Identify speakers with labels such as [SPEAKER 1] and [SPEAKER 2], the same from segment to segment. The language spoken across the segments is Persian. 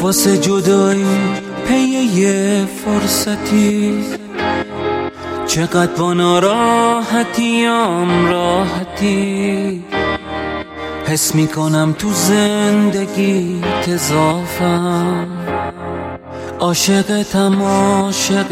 [SPEAKER 1] واسه جدایی پی یه فرصتی، چقدر با ناراحتیام راحتی، حس میکنم تو زندگی اضافم، عاشقتم عاشق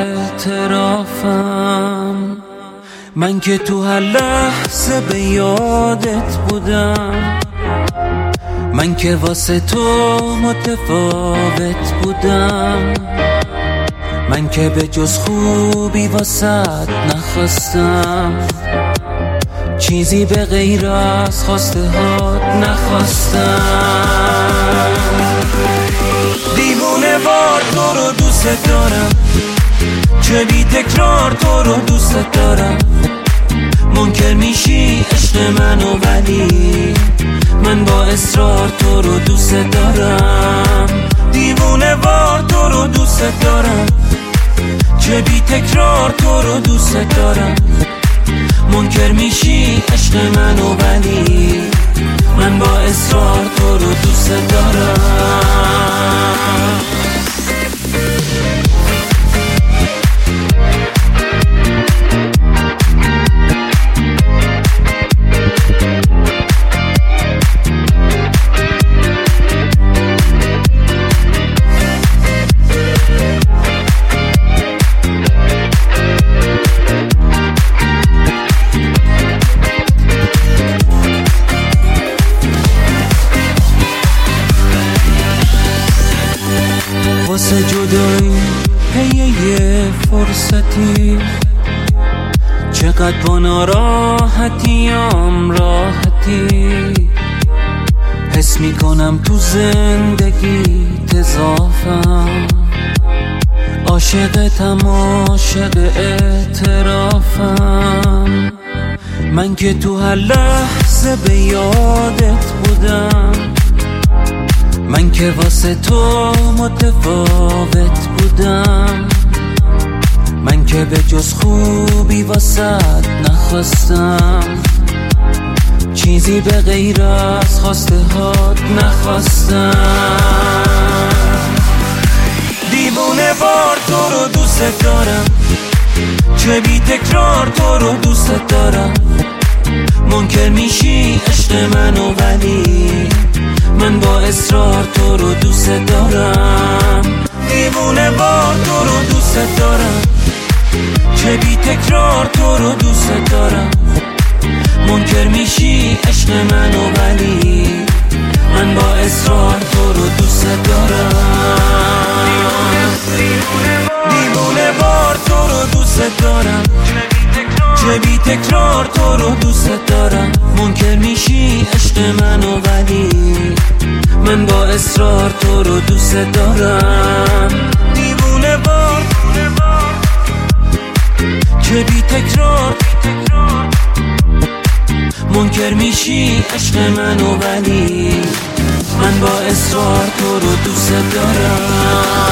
[SPEAKER 1] اعترافم. من که تو هر لحظه به یادت بودم، من که واسه تو متفاوت بودم، من که به جز خوبی واسط نخواستم، چیزی به غیر از خواسته هات نخواستم. دیوونه وار تو رو دوست دارم، چه بی تکرار تو رو دوست دارم، منکر میشی عشق منو ولی من با اصرار تو رو دوست دارم. دیوونه وار تو رو دوست دارم، چه بی تکرار تو رو دوست دارم، منکر میشی عشق منو ولی من با اصرار تو رو دوست دارم. واسه جدایی پی یه فرصتی، چقدر با ناراحتیام راحتی، حس میکنم تو زندگی اضافم، عاشقتم عاشق اعترافم. من که تو هر لحظه به یادت بودم، من که واسه تو متفاوت بودم، من که به جز خوبی واسط نخواستم، چیزی به غیر از خواسته هات نخواستم. دیوونه وار تو رو دوست دارم، چه بی تکرار تو رو دوست دارم، منکر میشی عشق منو ولی من با اصرار تو رو دوست دارم. دیوونه وار تو رو دوست دارم، چه بی تکرار تو رو دوست دارم، منکر میشی عشق منو ولی من با اصرار تو رو دوست دارم. دیوونه وار تو رو دوست دارم، چه بی تکرار تو رو دوست دارم، منکر میشی عشق منو ولی من با اصرار تو رو دوست دارم. دیوونه وار چه بی تکرار، منکر میشی عشق منو ولی من با اصرار تو رو دوست دارم.